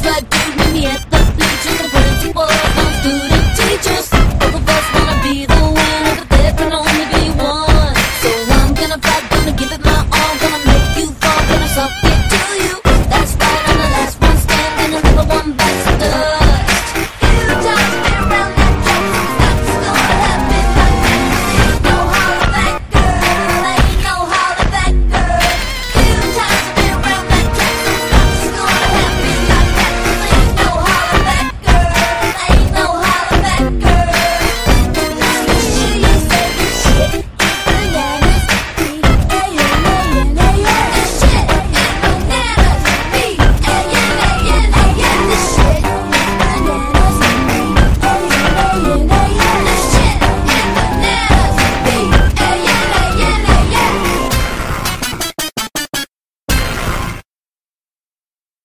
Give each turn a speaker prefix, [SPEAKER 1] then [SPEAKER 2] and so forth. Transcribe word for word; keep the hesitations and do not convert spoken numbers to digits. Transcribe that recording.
[SPEAKER 1] like good, meet me at the bleachers. The principal, my student teachers. All of us wanna be the winner, but there can only be